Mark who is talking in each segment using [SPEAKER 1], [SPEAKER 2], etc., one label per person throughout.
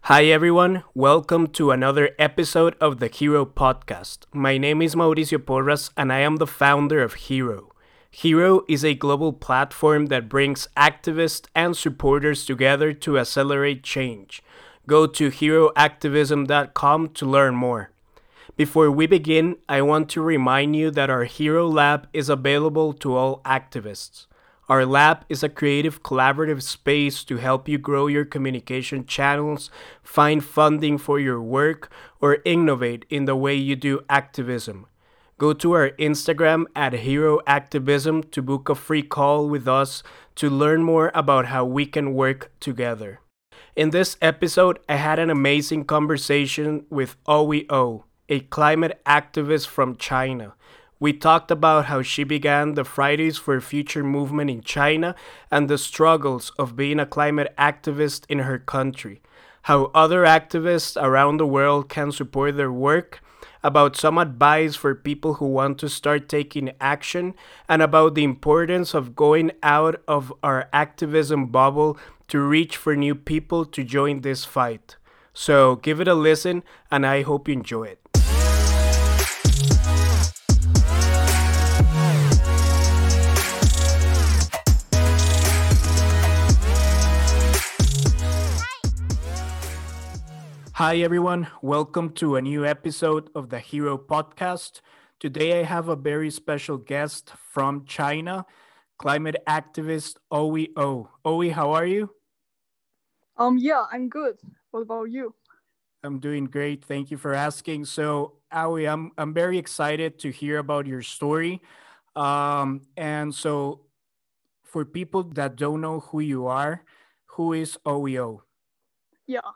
[SPEAKER 1] Hi everyone, welcome to another episode of the Hero Podcast. My name is Mauricio Porras and I am the founder of Hero. Hero is a global platform that brings activists and supporters together to accelerate change. Go to heroactivism.com to learn more. Before we begin, I want to remind you that our Hero Lab is available to all activists. Our lab is a creative collaborative space to help you grow your communication channels, find funding for your work, or innovate in the way you do activism. Go to our Instagram at Hero Activism to book a free call with us to learn more about how we can work together. In this episode, I had an amazing conversation with OEO, a climate activist from China. We talked about how she began the Fridays for Future movement in China and the struggles of being a climate activist in her country, how other activists around the world can support their work, about some advice for people who want to start taking action, and about the importance of going out of our activism bubble to reach for new people to join this fight. So give it a listen, and I hope you enjoy it. Hi, everyone. Welcome to a new episode of the Hero Podcast. Today, I have a very special guest from China, climate activist OEO. OE, how are you?
[SPEAKER 2] Yeah, I'm good. What about you?
[SPEAKER 1] I'm doing great. Thank you for asking. So, Aoi, I'm very excited to hear about your story. And for people that don't know who you are, who is OEO?
[SPEAKER 2] Yeah.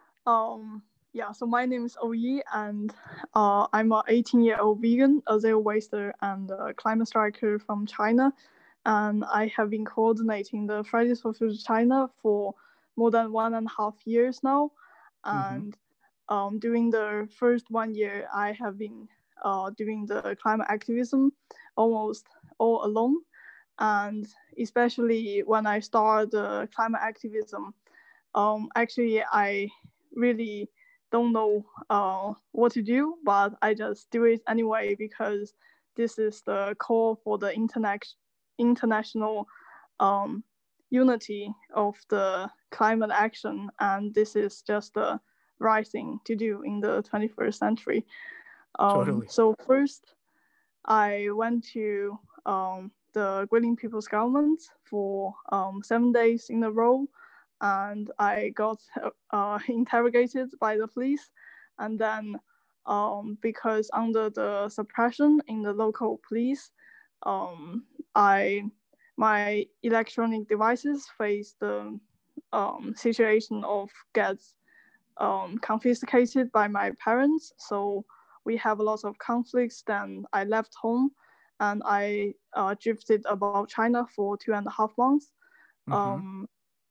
[SPEAKER 2] So my name is Oyi, and I'm a 18-year-old vegan, a zero waster, and a climate striker from China. And I have been coordinating the Fridays for Future China for more than 1.5 years now.
[SPEAKER 1] Mm-hmm.
[SPEAKER 2] And during the first 1 year, I have been doing the climate activism almost all alone. And especially when I started the climate activism, actually, I really don't know what to do, but I just do it anyway because this is the call for the international um, unity of the climate action, and this is just the right thing to do in the 21st century.
[SPEAKER 1] Totally.
[SPEAKER 2] So first, I went to the Guilin People's Government for 7 days in a row, and I got interrogated by the police. And then, because under the suppression in the local police, um, I my electronic devices face the situation of gets confiscated by my parents. So we have a lot of conflicts. Then I left home and I drifted about China for 2.5 months.
[SPEAKER 1] Mm-hmm.
[SPEAKER 2] Um,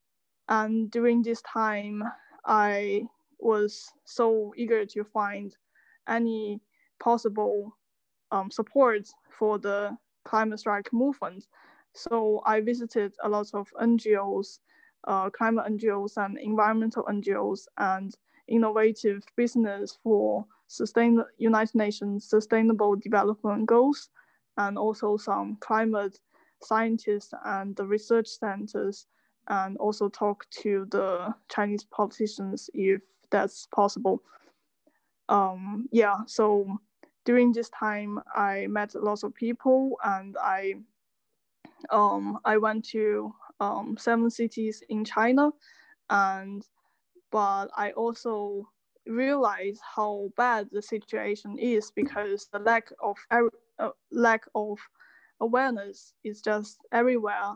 [SPEAKER 2] and during this time, I was so eager to find any possible support for the climate strike movement. So I visited a lot of NGOs, climate NGOs and environmental NGOs, and innovative business for United Nations Sustainable Development Goals, and also some climate scientists and the research centers, and also talk to the Chinese politicians if that's possible. So during this time, I met lots of people, and I went to 7 cities in China, and but I also realized how bad the situation is because the lack of awareness is just everywhere,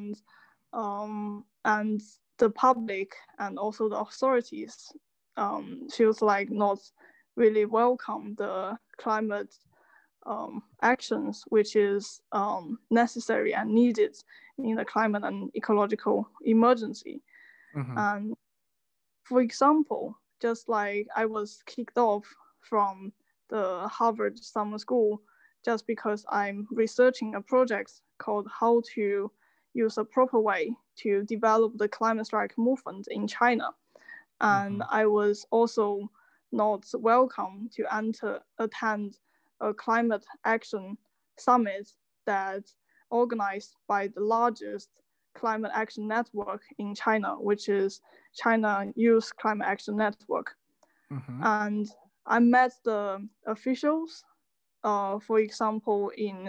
[SPEAKER 2] and the public and also the authorities feels like not really welcome the climate actions, which is necessary and needed in the climate and ecological emergency.
[SPEAKER 1] Mm-hmm.
[SPEAKER 2] And for example, just like I was kicked off from the Harvard Summer School just because I'm researching a project called How to Use a Proper Way to Develop the Climate Strike Movement in China. and I was also not welcome to attend a climate action summit that organized by the largest climate action network in China, which is China Youth Climate Action Network. And I met the officials, for example,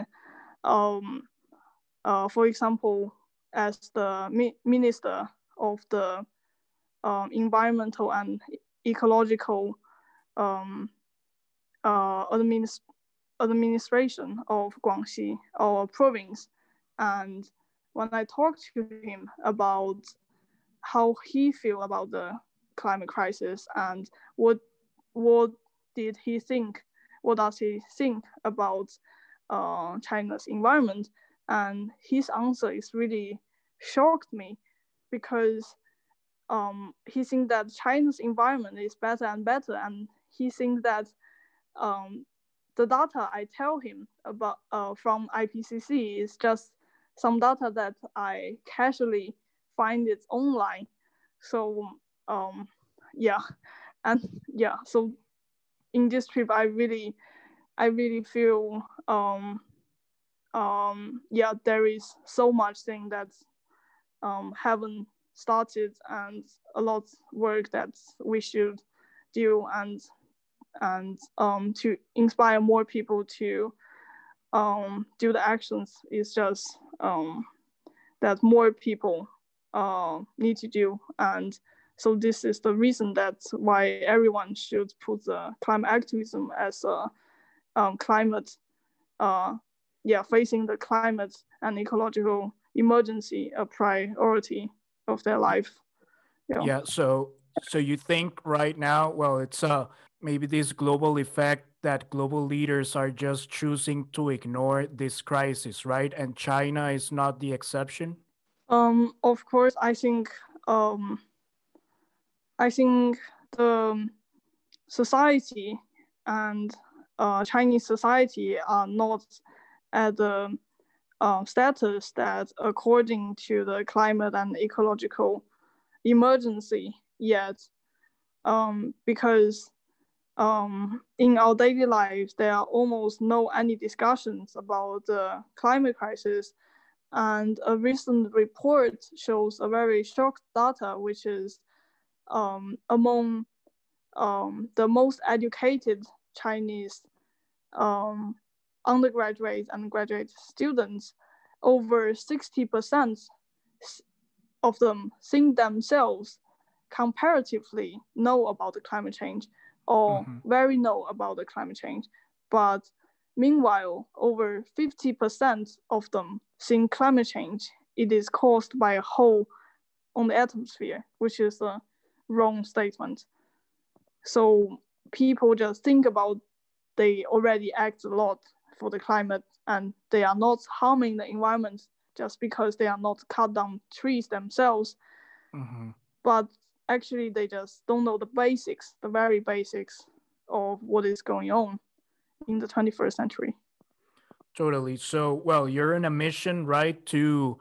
[SPEAKER 2] as the minister of the environmental and ecological administration of Guangxi, our province. And when I talked to him about how he feel about the climate crisis and what does he think about China's environment, and his answer is really shocked me, because he thinks that China's environment is better and better, and he thinks that the data I tell him about from IPCC is just some data that I casually find it online. So so in this trip, I really feel there is so much thing that haven't started, and a lot of work that we should do, and to inspire more people to do the actions is just that more people need to do. And so this is the reason that's why everyone should put the climate activism as a climate facing the climate and ecological emergency a priority of their life.
[SPEAKER 1] Yeah. So you think right now, well, it's maybe this global effect that global leaders are just choosing to ignore this crisis, right? And China is not the exception.
[SPEAKER 2] Of course, I think the society and Chinese society are not at the status that according to the climate and ecological emergency yet, because in our daily lives there are almost no any discussions about the climate crisis. And a recent report shows a very shocked data, which is among the most educated Chinese undergraduate and graduate students, over 60% of them think themselves comparatively know about the climate change, or very know about the climate change. But meanwhile, over 50% of them think climate change it is caused by a hole on the atmosphere, which is a wrong statement. So people just think about they already act a lot for the climate, and they are not harming the environment just because they are not cut down trees themselves. But actually they just don't know the basics, the very basics of what is going on in the 21st century.
[SPEAKER 1] Totally. So, well, you're on a mission, right, to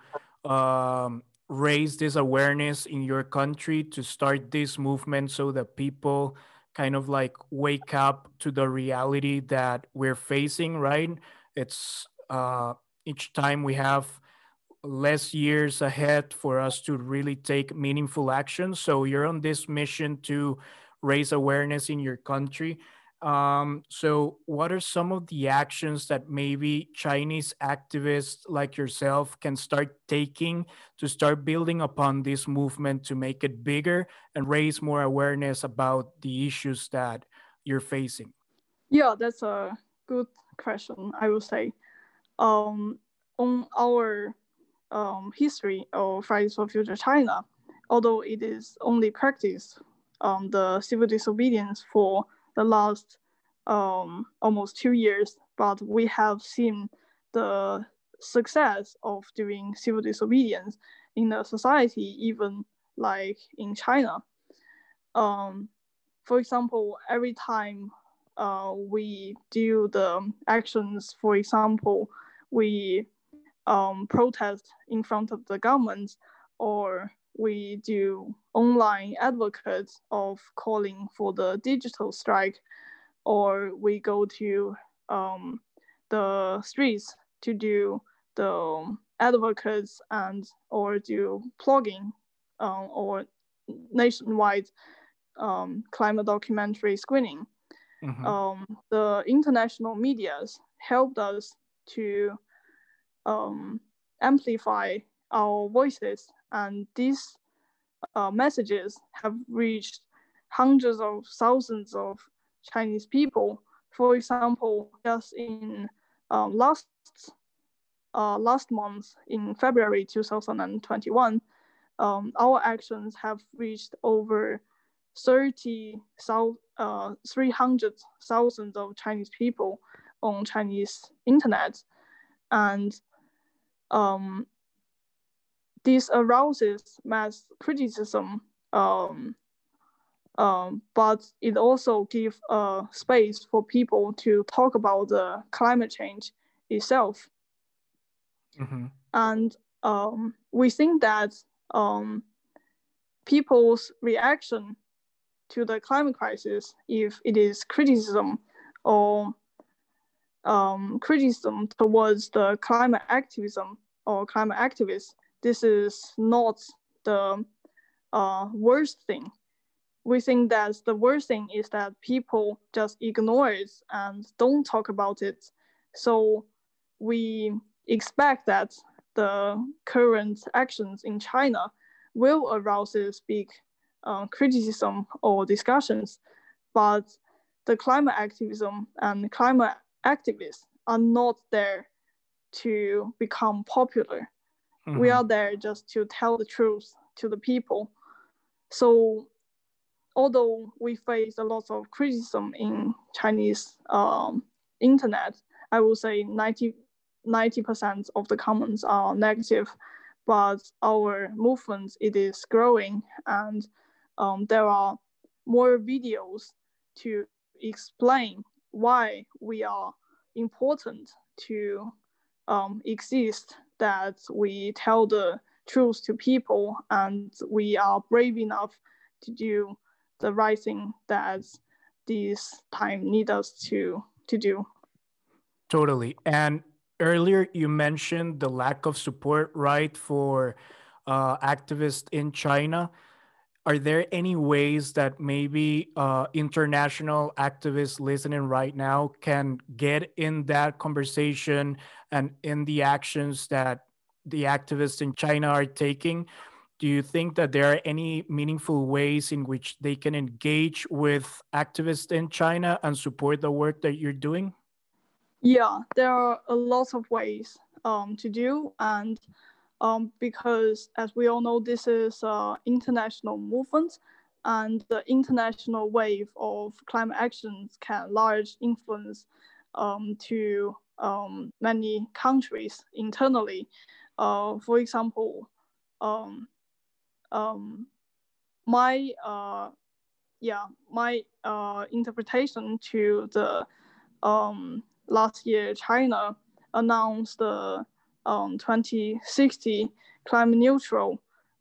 [SPEAKER 1] raise this awareness in your country, to start this movement so that people kind of like wake up to the reality that we're facing, right? It's each time we have less years ahead for us to really take meaningful action. So you're on this mission to raise awareness in your country. So what are some of the actions that maybe Chinese activists like yourself can start taking to start building upon this movement to make it bigger and raise more awareness about the issues that you're facing?
[SPEAKER 2] Yeah, that's a good question, I would say. On our history of Fridays for Future China, although it is only practiced the civil disobedience for the last almost 2 years, but we have seen the success of doing civil disobedience in the society, even like in China. For example, every time we do the actions, for example, we protest in front of the government, or we do online advocates of calling for the digital strike, or we go to the streets to do the advocates and or do blogging or nationwide climate documentary screening. The international medias helped us to amplify our voices, and these messages have reached hundreds of thousands of Chinese people. For example, just in last month, in February 2021, our actions have reached over 300,000 of Chinese people on Chinese internet, and this arouses mass criticism, but it also gives space for people to talk about the climate change itself. And we think that people's reaction to the climate crisis, if it is criticism or criticism towards the climate activism or climate activists, this is not the worst thing. We think that the worst thing is that people just ignore it and don't talk about it. So we expect that the current actions in China will arouse big criticism or discussions, but the climate activism and climate activists are not there to become popular. We are there just to tell the truth to the people. So although we face a lot of criticism in Chinese internet, I will say 90% of the comments are negative, but our movement, it is growing, and there are more videos to explain why we are important to exist, that we tell the truth to people, and we are brave enough to do the right thing that this time need us to do.
[SPEAKER 1] Totally. And earlier you mentioned the lack of support, right, for activists in China. Are there any ways that maybe international activists listening right now can get in that conversation and in the actions that the activists in China are taking? Do you think that there are any meaningful ways in which they can engage with activists in China and support the work that you're doing?
[SPEAKER 2] Yeah, there are a lot of ways to do, and because as we all know, this is an international movement, and the international wave of climate actions can large influence to many countries internally. For example, my interpretation to the last year China announced the 2060 climate neutral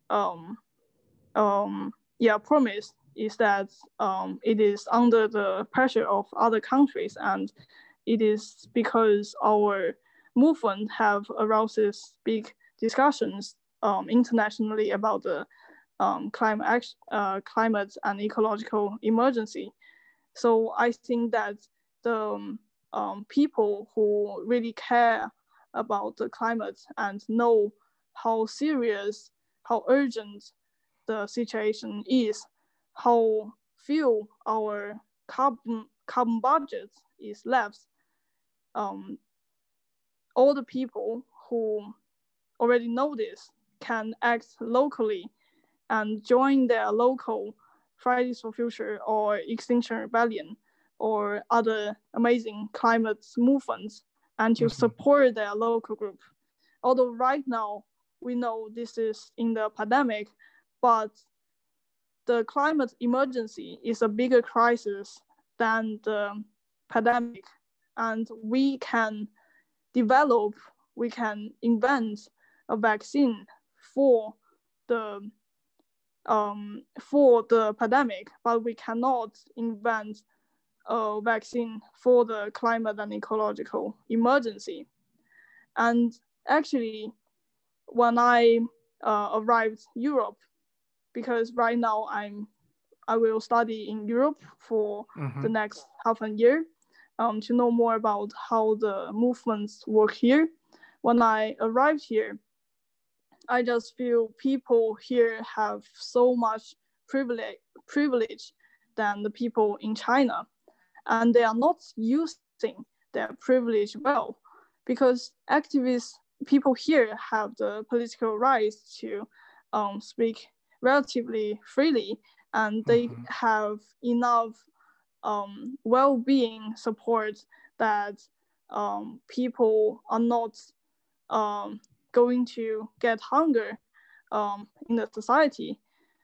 [SPEAKER 2] promise is that it is under the pressure of other countries, and it is because our movement have arouses big discussions internationally about the climate and ecological emergency. So I think that the people who really care about the climate and know how serious, how urgent the situation is, how few our carbon budget is left, all the people who already know this can act locally and join their local Fridays for Future or Extinction Rebellion or other amazing climate movements, and to support their local group. Although right now we know this is in the pandemic, but the climate emergency is a bigger crisis than the pandemic, and we can invent a vaccine for the for the pandemic, but we cannot invent a vaccine for the climate and ecological emergency. And actually, when I arrived Europe, because right now I will study in Europe for the next half a year to know more about how the movements work here. When I arrived here, I just feel people here have so much privilege than the people in China, and they are not using their privilege well, because activists people here have the political rights to speak relatively freely, and they have enough well-being support that people are not going to get hunger in the society.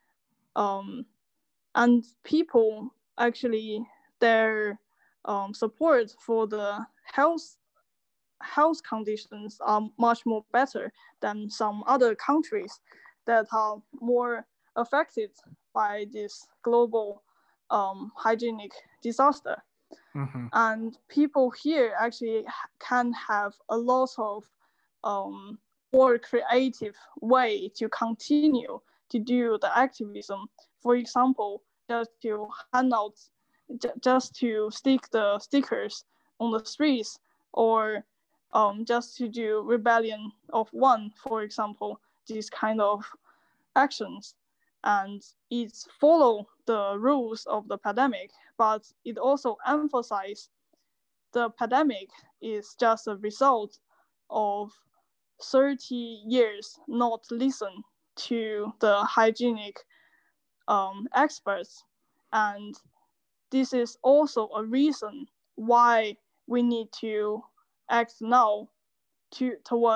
[SPEAKER 2] And people actually, their support for the health conditions are much more better than some other countries that are more affected by this global hygienic disaster. And people here actually can have a lot of more creative way to continue to do the activism. For example, just to hand out, just to stick the stickers on the streets, or just to do rebellion of one, for example, these kind of actions. And it follow the rules of the pandemic, but it also emphasizes the pandemic is just a result of 30 years not listen to the hygienic experts. And this is also a reason why we need to act now to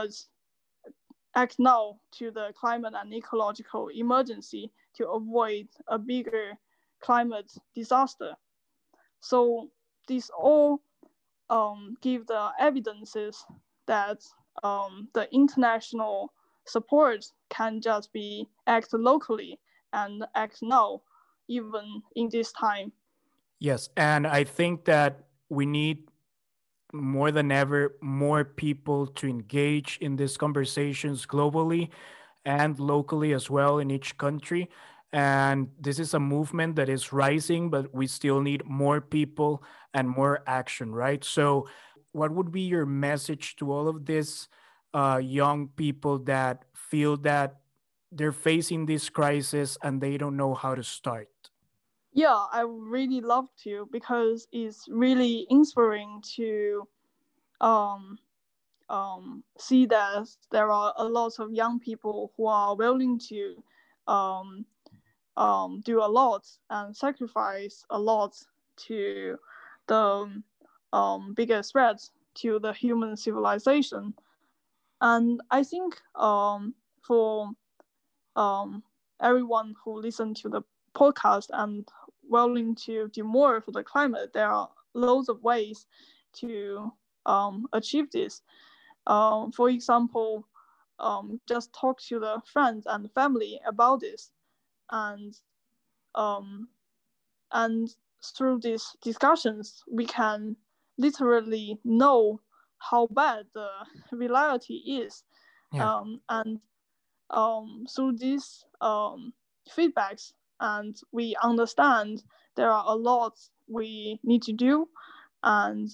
[SPEAKER 2] the climate and ecological emergency to avoid a bigger climate disaster. So these all give the evidences that the international support can just be act locally and act now, even in this time.
[SPEAKER 1] Yes, and I think that we need more than ever more people to engage in these conversations globally and locally as well in each country. And this is a movement that is rising, but we still need more people and more action, right? So, what would be your message to all of these young people that feel that they're facing this crisis and they don't know how to start?
[SPEAKER 2] Yeah, I would really love to, because it's really inspiring to um, see that there are a lot of young people who are willing to um, do a lot and sacrifice a lot to the biggest threat to the human civilization. And I think for everyone who listened to the podcast and willing to do more for the climate, there are loads of ways to achieve this. For example, just talk to the friends and family about this, and um, and through these discussions, we can literally know how bad the reality is. And through these feedbacks, and we understand there are a lot we need to do, and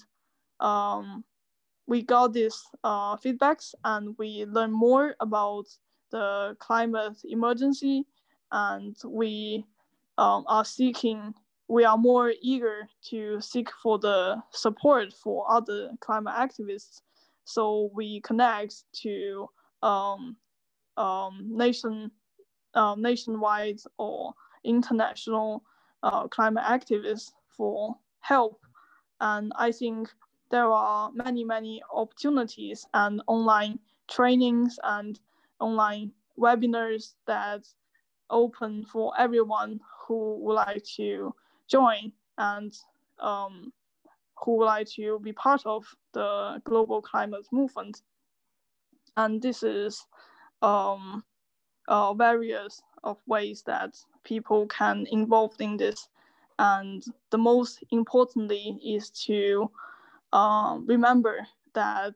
[SPEAKER 2] we got these feedbacks, and we learn more about the climate emergency, and we are more eager to seek for the support for other climate activists. So we connect to nationwide or international climate activists for help. And I think there are many opportunities and online trainings and online webinars that open for everyone who would like to join, and who would like to be part of the global climate movement. And this is various of ways that people can involve in this. And the most importantly is to remember that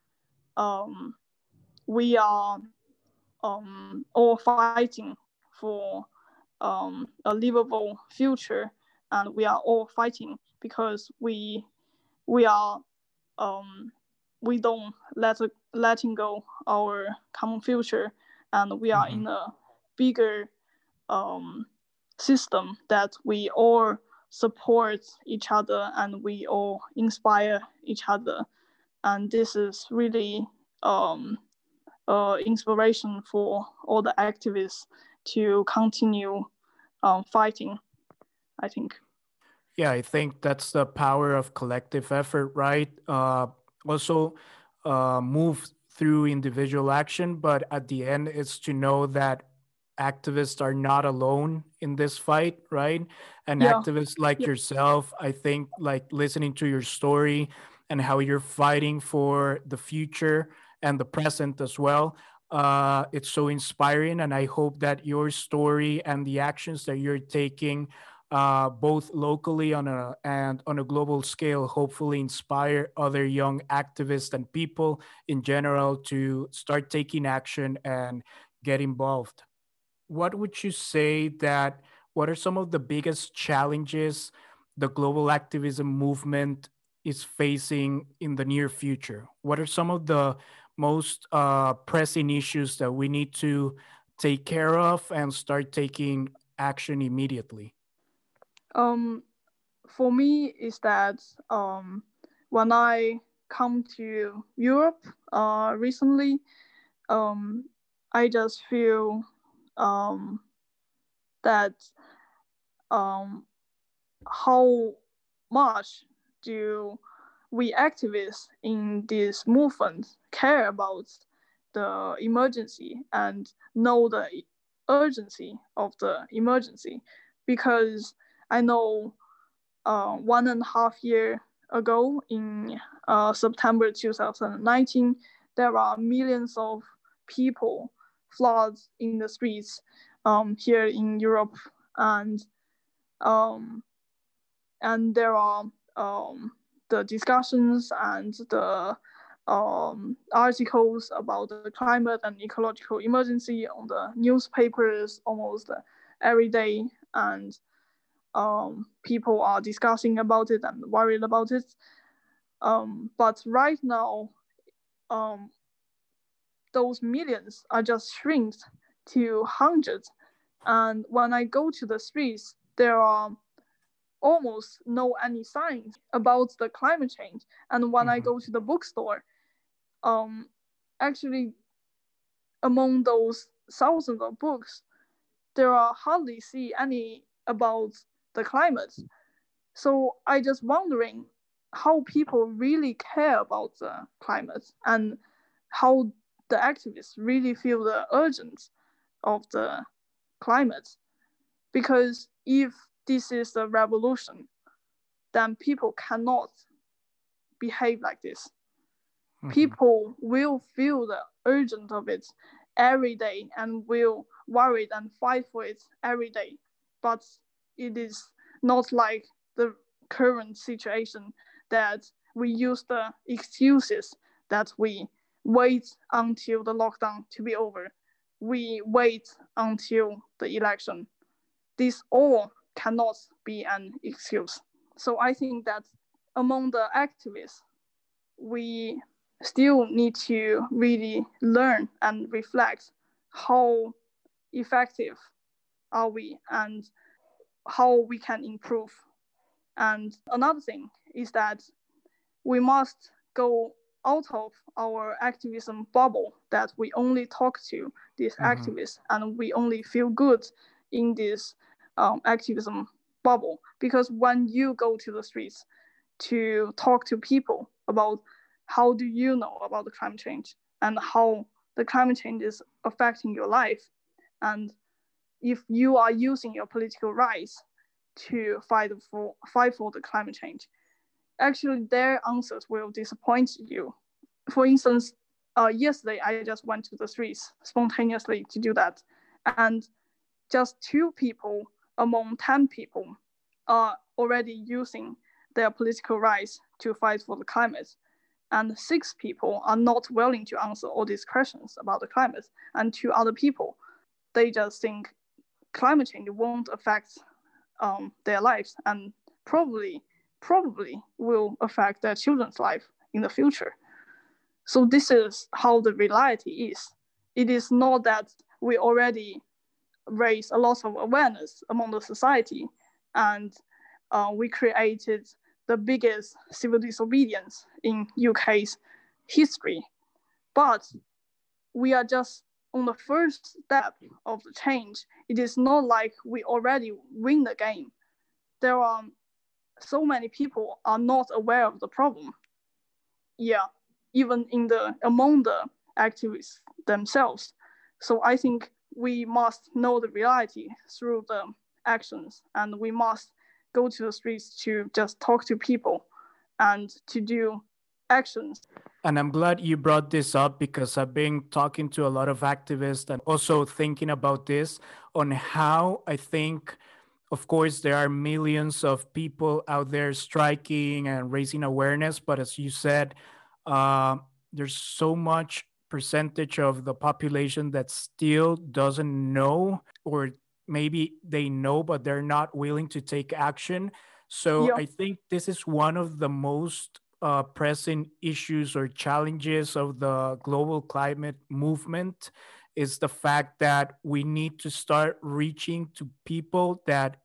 [SPEAKER 2] we are all fighting for a livable future, and we are all fighting because we are we don't letting go our common future, and we are in a bigger system that we all support each other and we all inspire each other, and this is really inspiration for all the activists to continue fighting, I think.
[SPEAKER 1] Yeah, I think that's the power of collective effort, right? Also, move through individual action, but at the end, it's to know that activists are not alone in this fight, right? And
[SPEAKER 2] Yeah.
[SPEAKER 1] activists like yourself, I think, like listening to your story and how you're fighting for the future and the present as well. It's so inspiring, and I hope that your story and the actions that you're taking both locally and on a global scale, hopefully inspire other young activists and people in general to start taking action and get involved. What would you say that what are some of the biggest challenges the global activism movement is facing in the near future? What are some of the most pressing issues that we need to take care of and start taking action immediately?
[SPEAKER 2] Um, for me, is that when I come to Europe recently, um, I just feel that um, how much do we activists in this movement care about the emergency and know the urgency of the emergency? Because I know 1.5 years ago in September 2019, there are millions of people flood in the streets here in Europe, and um, there are the discussions and the articles about the climate and ecological emergency on the newspapers almost every day, and people are discussing about it and worried about it. But right now, um, those millions are just shrinked to hundreds. And when I go to the streets, there are almost no any signs about the climate change. And when I go to the bookstore, actually among those thousands of books, there are hardly see any about the climate. So I just wondering how people really care about the climate and how the activists really feel the urgency of the climate. Because if this is a revolution, then people cannot behave like this. People will feel the urgency of it every day and will worry and fight for it every day. But it is not like the current situation that we use the excuses that we wait until the lockdown to be over. We wait until the election. This all cannot be an excuse. So I think that among the activists, we still need to really learn and reflect how effective are we and how we can improve. And another thing is that we must go out of our activism bubble that we only talk to these activists and we only feel good in this activism bubble. Because when you go to the streets to talk to people about how do you know about the climate change and how the climate change is affecting your life, and if you are using your political rights to fight for the climate change, actually their answers will disappoint you. For instance, yesterday I just went to the streets spontaneously to do that, and just 2 people among 10 people are already using their political rights to fight for the climate. And 6 people are not willing to answer all these questions about the climate. And 2 other people, they just think climate change won't affect their lives and probably will affect their children's life in the future. So this is how the reality is. It is not that we already raise a lot of awareness among the society and we created the biggest civil disobedience in UK's history. But we are just on the first step of the change. It is not like we already win the game. There are so many people are not aware of the problem. Yeah, even among the activists themselves. So I think we must know the reality through the actions, and we must go to the streets to just talk to people and to do actions.
[SPEAKER 1] And I'm glad you brought this up because I've been talking to a lot of activists and also thinking about this on how I think, of course, there are millions of people out there striking and raising awareness. But as you said, uh, there's so much percentage of the population that still doesn't know, or maybe they know, but they're not willing to take action. So
[SPEAKER 2] Yeah.
[SPEAKER 1] I think this is one of the most pressing issues or challenges of the global climate movement is the fact that we need to start reaching to people that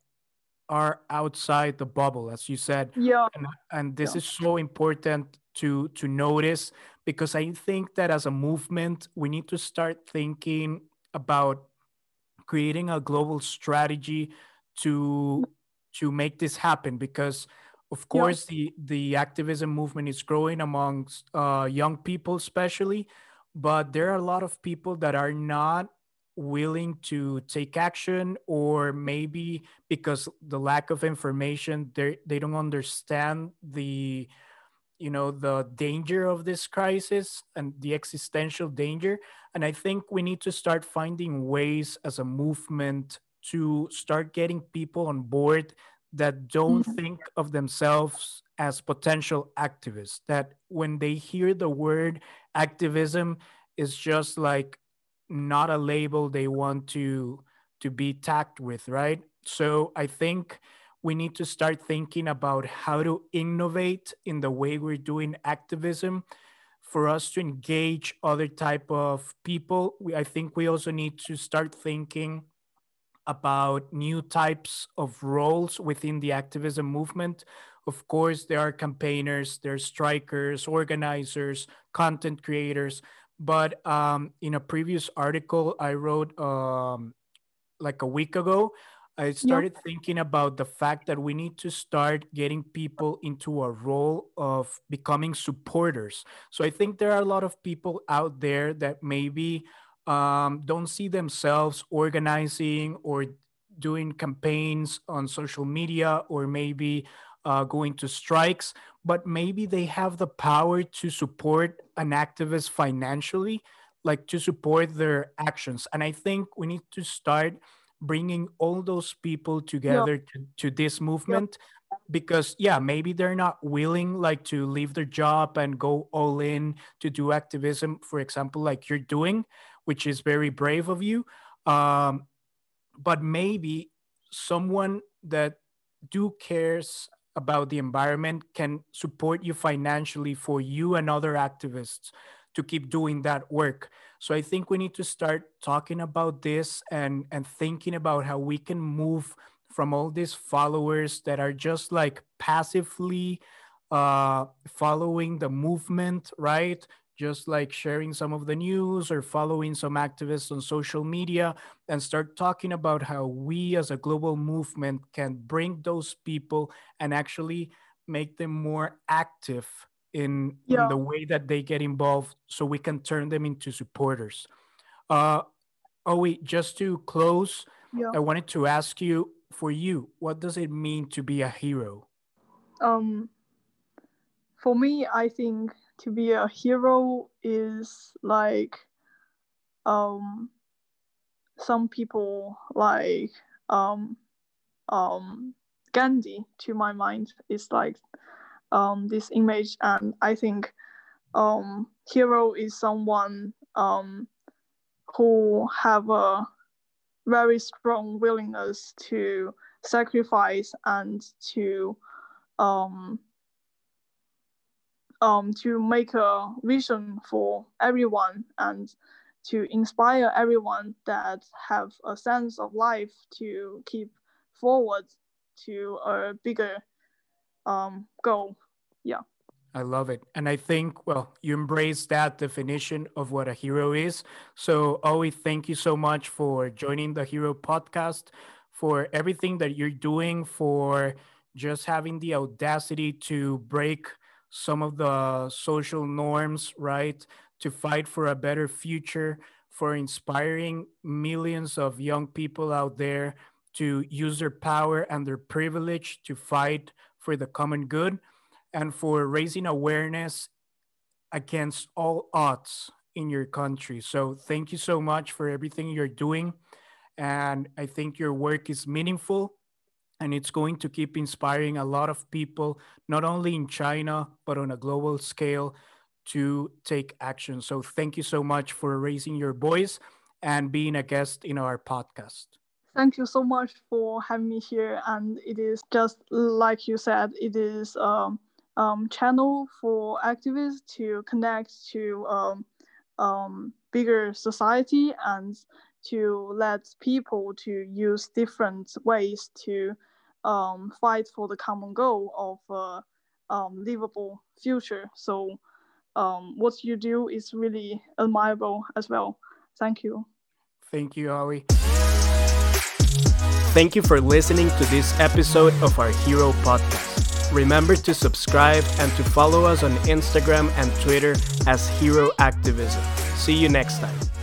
[SPEAKER 1] are outside the bubble, as you said.
[SPEAKER 2] Yeah.
[SPEAKER 1] And this
[SPEAKER 2] Yeah.
[SPEAKER 1] is so important to notice, because I think that as a movement, we need to start thinking about creating a global strategy to make this happen, because of
[SPEAKER 2] Yeah.
[SPEAKER 1] course the activism movement is growing amongst young people especially, but there are a lot of people that are not willing to take action, or maybe because the lack of information, they don't understand the, you know, the danger of this crisis and the existential danger. And I think we need to start finding ways as a movement to start getting people on board that don't
[SPEAKER 2] Mhm.
[SPEAKER 1] think of themselves as potential activists, that when they hear the word activism, is just like not a label they want to be tagged with, right? So I think we need to start thinking about how to innovate in the way we're doing activism for us to engage other type of people. I think we also need to start thinking about new types of roles within the activism movement. Of course, there are campaigners, there's strikers, organizers, content creators. But in a previous article I wrote like a week ago, I
[SPEAKER 2] Yeah.
[SPEAKER 1] started thinking about the fact that we need to start getting people into a role of becoming supporters. So I think there are a lot of people out there that maybe don't see themselves organizing or doing campaigns on social media, or maybe going to strikes, but maybe they have the power to support an activist financially, like to support their actions. And I think we need to start bringing all those people
[SPEAKER 2] Yeah.
[SPEAKER 1] together to this
[SPEAKER 2] Yeah.
[SPEAKER 1] movement, because yeah, maybe they're not willing like to leave their job and go all in to do activism, for example, like you're doing, which is very brave of you. um, but maybe someone that do cares about the environment can support you financially for you and other activists to keep doing that work. So I think we need to start talking about this and thinking about how we can move from all these followers that are just like passively following the movement, right? Just like sharing some of the news or following some activists on social media, and start talking about how we as a global movement can bring those people and actually make them more active in
[SPEAKER 2] Yeah.
[SPEAKER 1] the way that they get involved, so we can turn them into supporters. uh oh wait, just to close,
[SPEAKER 2] Yeah.
[SPEAKER 1] I wanted to ask you, for you, what does it mean to be a hero?
[SPEAKER 2] Um, for me, I think to be a hero is like um some people like Gandhi to my mind is like this image, and I think hero is someone who have a very strong willingness to sacrifice and to make a vision for everyone and to inspire everyone that have a sense of life to keep forward to a bigger goal. Yeah.
[SPEAKER 1] I love it. And I think, well, you embrace that definition of what a hero is. So, Owie, thank you so much for joining the Hero podcast, for everything that you're doing, for just having the audacity to break some of the social norms, right? To fight for a better future, for inspiring millions of young people out there to use their power and their privilege to fight for the common good, and for raising awareness against all odds in your country. So thank you so much for everything you're doing. And I think your work is meaningful, and it's going to keep inspiring a lot of people, not only in China, but on a global scale to take action. So thank you so much for raising your voice and being a guest in our podcast.
[SPEAKER 2] Thank you so much for having me here. And it is just like you said, it is channel for activists to connect to bigger society and to let people to use different ways to fight for the common goal of a livable future. So what you do is really admirable as well. Thank you.
[SPEAKER 1] Thank you, Owie. Thank you for listening to this episode of our Hero podcast. Remember to subscribe and to follow us on Instagram and Twitter as Hero Activism. See you next time.